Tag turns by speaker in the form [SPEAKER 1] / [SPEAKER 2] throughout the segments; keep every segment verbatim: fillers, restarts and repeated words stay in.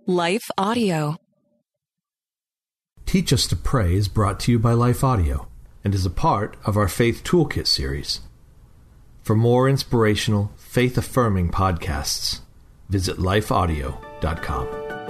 [SPEAKER 1] Life Audio.
[SPEAKER 2] Teach Us to Pray is brought to you by Life Audio and is a part of our Faith Toolkit series. For more inspirational, faith-affirming podcasts, visit life audio dot com.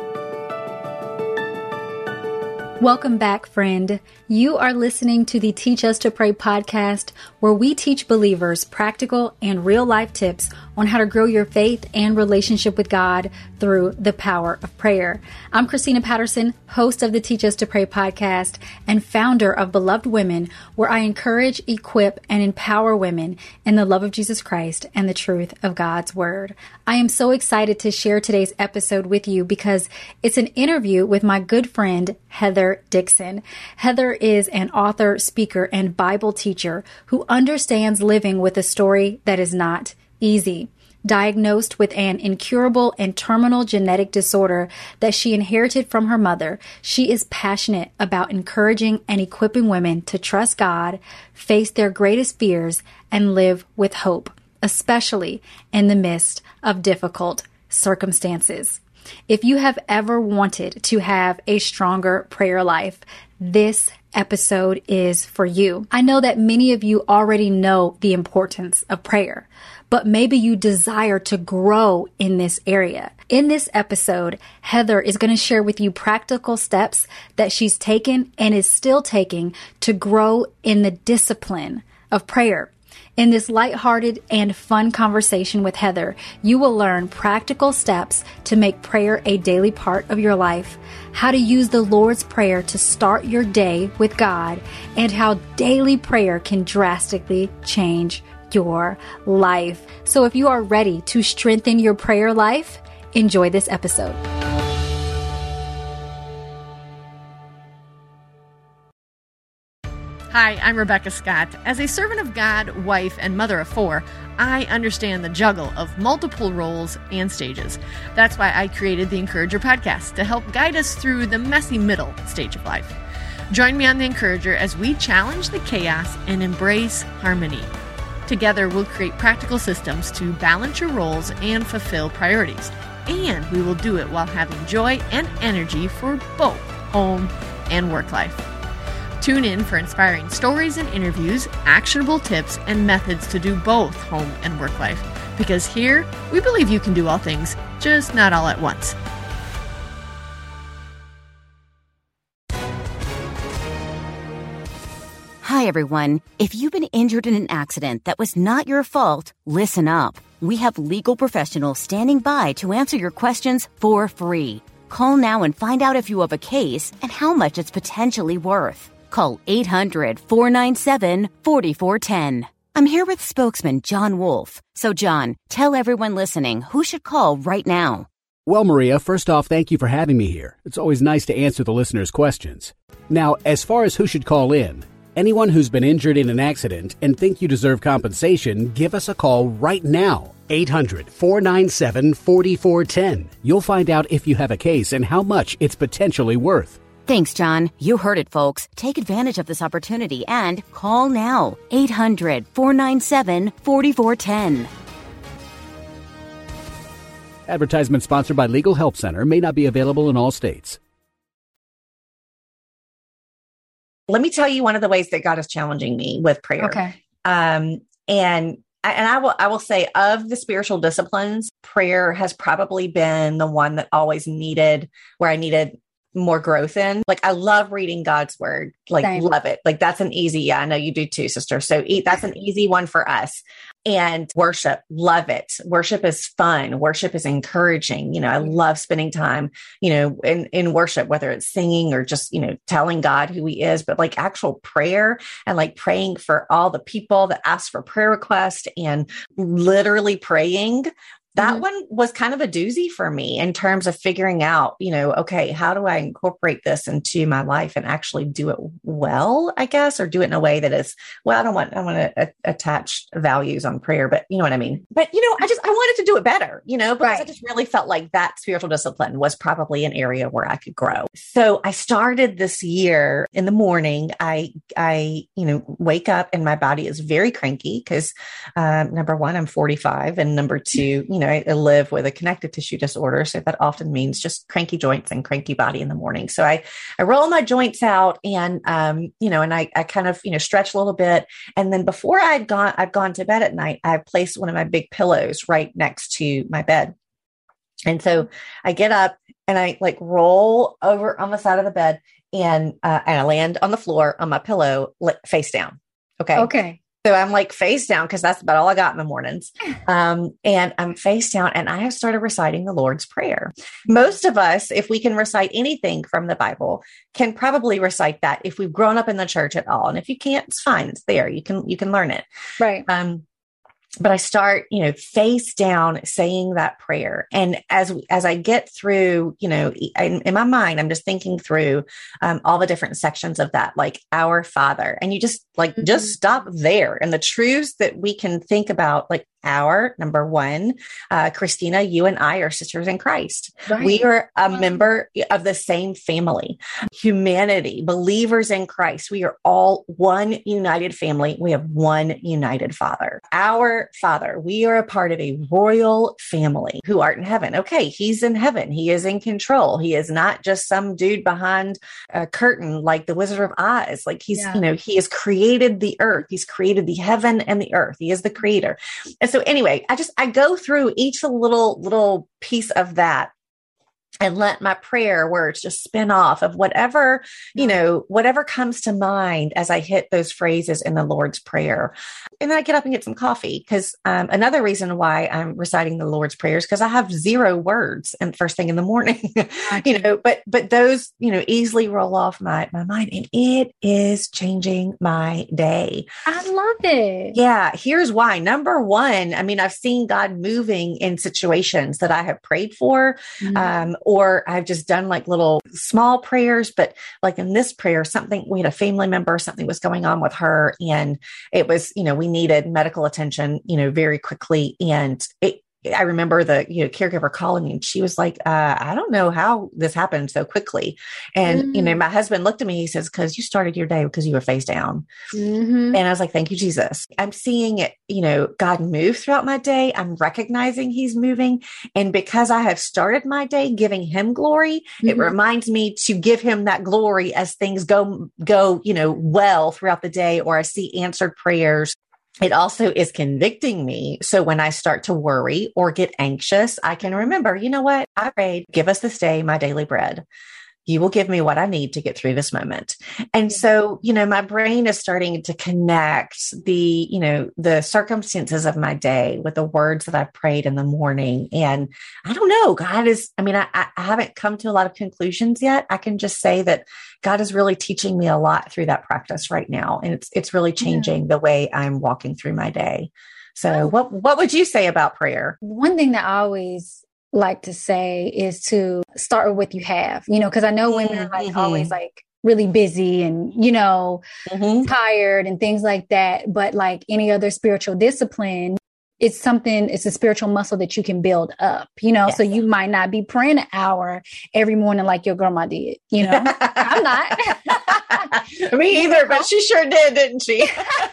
[SPEAKER 3] Welcome back, friend. You are listening to the Teach Us to Pray podcast, where we teach believers practical and real-life tips on how to grow your faith and relationship with God through the power of prayer. I'm Christina Patterson, host of the Teach Us to Pray podcast and founder of Beloved Women, where I encourage, equip, and empower women in the love of Jesus Christ and the truth of God's Word. I am so excited to share today's episode with you because it's an interview with my good friend, Heather Dixon. Heather is an author, speaker, and Bible teacher who understands living with a story that is not easy. Diagnosed with an incurable and terminal genetic disorder that she inherited from her mother, she is passionate about encouraging and equipping women to trust God, face their greatest fears, and live with hope, especially in the midst of difficult circumstances. If you have ever wanted to have a stronger prayer life, this episode is for you. I know that many of you already know the importance of prayer, but maybe you desire to grow in this area. In this episode, Heather is going to share with you practical steps that she's taken and is still taking to grow in the discipline of prayer. In this lighthearted and fun conversation with Heather, you will learn practical steps to make prayer a daily part of your life, how to use the Lord's Prayer to start your day with God, and how daily prayer can drastically change your life. So if you are ready to strengthen your prayer life, enjoy this episode.
[SPEAKER 4] Hi, I'm Rebecca Scott. As a servant of God, wife, and mother of four, I understand the juggle of multiple roles and stages. That's why I created the Encourager podcast to help guide us through the messy middle stage of life. Join me on the Encourager as we challenge the chaos and embrace harmony. Together, we'll create practical systems to balance your roles and fulfill priorities. And we will do it while having joy and energy for both home and work life. Tune in for inspiring stories and interviews, actionable tips, and methods to do both home and work life. Because here, we believe you can do all things, just not all at once.
[SPEAKER 5] Hi, everyone. If you've been injured in an accident that was not your fault, listen up. We have legal professionals standing by to answer your questions for free. Call now and find out if you have a case and how much it's potentially worth. Call eight hundred, four nine seven, four four one zero. I'm here with spokesman John Wolf. So, John, tell everyone listening who should call right now.
[SPEAKER 6] Well, Maria, first off, thank you for having me here. It's always nice to answer the listeners' questions. Now, as far as who should call in, anyone who's been injured in an accident and think you deserve compensation, give us a call right now. eight hundred, four nine seven, four four one zero. You'll find out if you have a case and how much it's potentially worth.
[SPEAKER 5] Thanks, John. You heard it, folks. Take advantage of this opportunity and call now. eight hundred, four nine seven, four four one zero.
[SPEAKER 6] Advertisement sponsored by Legal Help Center. May not be available in all states.
[SPEAKER 7] Let me tell you one of the ways that God is challenging me with prayer.
[SPEAKER 3] Okay.
[SPEAKER 7] Um, and and I will I will say, of the spiritual disciplines, prayer has probably been the one that always needed, where I needed more growth in. Like, I love reading God's word, like
[SPEAKER 3] Same.
[SPEAKER 7] Love it. Like, that's an easy, yeah, I know you do too, sister. So e- that's an easy one for us. And worship, love it. Worship is fun. Worship is encouraging. You know, I love spending time, you know, in, in worship, whether it's singing or just, you know, telling God who he is, but like actual prayer and like praying for all the people that ask for prayer requests and literally praying. That mm-hmm. one was kind of a doozy for me in terms of figuring out, you know, okay, how do I incorporate this into my life and actually do it well, I guess, or do it in a way that is, well, I don't want, I want to a- attach values on prayer, but you know what I mean? But, you know, I just, I wanted to do it better, you know, because right. I just really felt like that spiritual discipline was probably an area where I could grow. So I started this year in the morning. I, I, you know, wake up and my body is very cranky because, um, number one, I'm forty-five, and number two, you know, I, I live with a connective tissue disorder. So that often means just cranky joints and cranky body in the morning. So I, I roll my joints out and, um, you know, and I, I kind of, you know, stretch a little bit. And then before I'd gone, I've gone to bed at night, I placed one of my big pillows right next to my bed. And so I get up and I like roll over on the side of the bed and, uh, and I land on the floor on my pillow, face down. Okay.
[SPEAKER 3] Okay.
[SPEAKER 7] So I'm like face down because that's about all I got in the mornings. Um, and I'm face down and I have started reciting the Lord's Prayer. Most of us, if we can recite anything from the Bible, can probably recite that if we've grown up in the church at all. And if you can't, it's fine. It's there. You can, you can learn it.
[SPEAKER 3] Right.
[SPEAKER 7] Um, But I start, you know, face down saying that prayer. And as, as I get through, you know, in, in my mind, I'm just thinking through um, all the different sections of that, like Our Father. And you just like, mm-hmm. just stop there. And the truths that we can think about, like our number one, uh, Christina, you and I are sisters in Christ. Right. We are a member of the same family, humanity, believers in Christ. We are all one united family. We have one united Father. Our Father, we are a part of a royal family who art in heaven. Okay. He's in heaven. He is in control. He is not just some dude behind a curtain like the Wizard of Oz. Like he's, yeah. you know, he has created the earth. He's created the heaven and the earth. He is the creator. And so anyway, I just, I go through each little, little piece of that and let my prayer words just spin off of whatever, you know, whatever comes to mind as I hit those phrases in the Lord's Prayer. And then I get up and get some coffee because um, another reason why I'm reciting the Lord's Prayer is because I have zero words and first thing in the morning, you know, but, but those, you know, easily roll off my, my mind and it is changing my day.
[SPEAKER 3] I love it.
[SPEAKER 7] Yeah. Here's why. Number one, I mean, I've seen God moving in situations that I have prayed for, mm-hmm. um, or I've just done like little small prayers, but like in this prayer, something, we had a family member, something was going on with her and it was, you know, we needed medical attention, you know, very quickly. And it, I remember the, you know, caregiver calling me and she was like, uh, I don't know how this happened so quickly. And, mm-hmm. you know, my husband looked at me, he says, cause you started your day because you were face down. Mm-hmm. And I was like, thank you, Jesus. I'm seeing it, you know, God move throughout my day. I'm recognizing he's moving. And because I have started my day giving him glory, mm-hmm. it reminds me to give him that glory as things go, go, you know, well throughout the day, or I see answered prayers. It also is convicting me. So when I start to worry or get anxious, I can remember, you know what? I prayed, give us this day my daily bread. You will give me what I need to get through this moment. And so, you know, my brain is starting to connect the, you know, the circumstances of my day with the words that I've prayed in the morning. And I don't know, God is, I mean, I, I haven't come to a lot of conclusions yet. I can just say that God is really teaching me a lot through that practice right now. And it's, it's really changing yeah. the way I'm walking through my day. So what, what would you say about prayer?
[SPEAKER 3] One thing that I always like to say is to start with what you have, you know, because I know women are like mm-hmm. always like really busy and, you know, mm-hmm. tired and things like that. But like any other spiritual discipline, it's something, it's a spiritual muscle that you can build up, you know, yes. so you might not be praying an hour every morning like your grandma did, you know, I'm not.
[SPEAKER 7] Me either, but she sure did, didn't she?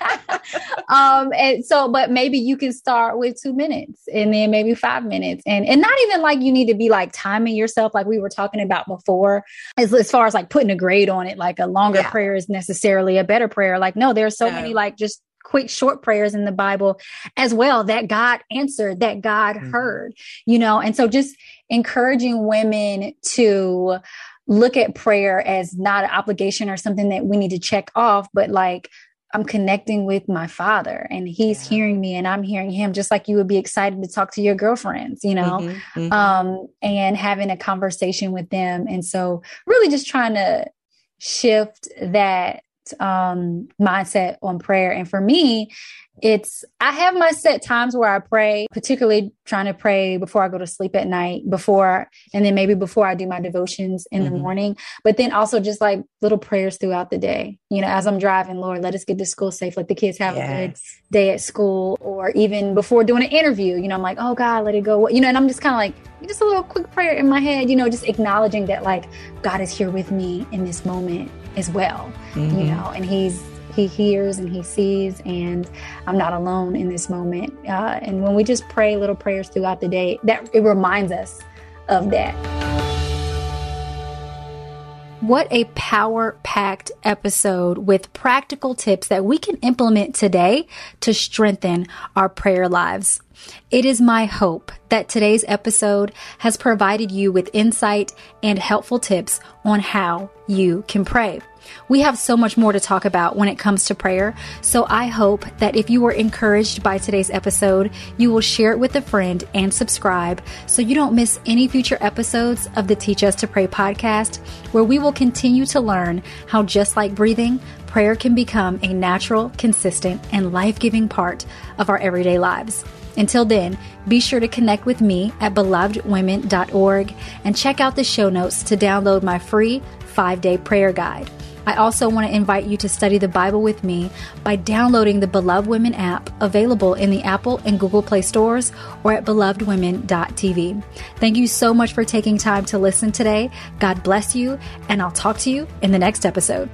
[SPEAKER 3] um, and so, but maybe you can start with two minutes and then maybe five minutes and, and not even like you need to be like timing yourself like we were talking about before, as, as far as like putting a grade on it, like a longer yeah. prayer is necessarily a better prayer. Like, no, there's so no. many like just quick, short prayers in the Bible as well that God answered, that God mm-hmm. heard, you know, and so just encouraging women to look at prayer as not an obligation or something that we need to check off, but like I'm connecting with my Father and he's yeah. hearing me and I'm hearing him, just like you would be excited to talk to your girlfriends, you know, mm-hmm, mm-hmm. um, and having a conversation with them. And so really just trying to shift that um, mindset on prayer. And for me, it's, I have my set times where I pray, particularly trying to pray before I go to sleep at night, before, and then maybe before I do my devotions in mm-hmm. the morning, but then also just like little prayers throughout the day, you know, as I'm driving, Lord, let us get to school safe. Let the kids have yes. a good day at school, or even before doing an interview, you know, I'm like, oh God, let it go. You know, and I'm just kind of like, just a little quick prayer in my head, you know, just acknowledging that like God is here with me in this moment as well, mm-hmm. you know, and he's He hears and he sees, and I'm not alone in this moment. Uh, and when we just pray little prayers throughout the day, that it reminds us of that. What a power-packed episode with practical tips that we can implement today to strengthen our prayer lives. It is my hope that today's episode has provided you with insight and helpful tips on how you can pray. We have so much more to talk about when it comes to prayer, so I hope that if you were encouraged by today's episode, you will share it with a friend and subscribe so you don't miss any future episodes of the Teach Us to Pray podcast, where we will continue to learn how, just like breathing, prayer can become a natural, consistent, and life-giving part of our everyday lives. Until then, be sure to connect with me at beloved women dot org and check out the show notes to download my free five-day prayer guide. I also want to invite you to study the Bible with me by downloading the Beloved Women app, available in the Apple and Google Play stores or at beloved women dot t v. Thank you so much for taking time to listen today. God bless you, and I'll talk to you in the next episode.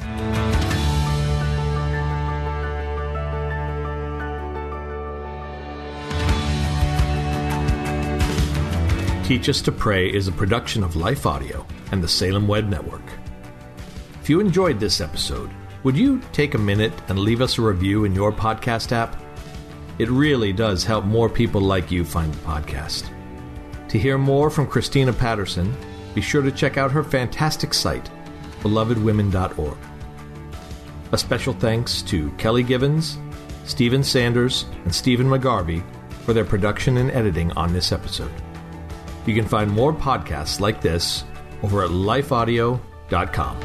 [SPEAKER 2] Teach Us to Pray is a production of Life Audio and the Salem Web Network. If you enjoyed this episode, would you take a minute and leave us a review in your podcast app? It really does help more people like you find the podcast. To hear more from Christina Patterson, be sure to check out her fantastic site, beloved women dot org. A special thanks to Kelly Givens, Stephen Sanders, and Stephen McGarvey for their production and editing on this episode. You can find more podcasts like this over at life audio dot com.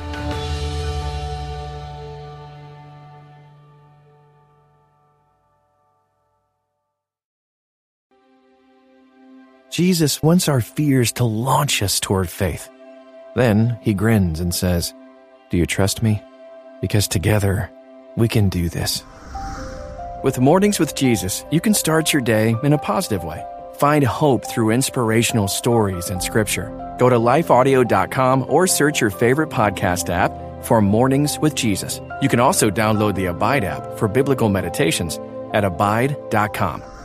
[SPEAKER 1] Jesus wants our fears to launch us toward faith. Then he grins and says, "Do you trust me? Because together we can do this." With Mornings with Jesus, you can start your day in a positive way. Find hope through inspirational stories and scripture. Go to life audio dot com or search your favorite podcast app for Mornings with Jesus. You can also download the Abide app for biblical meditations at abide dot com.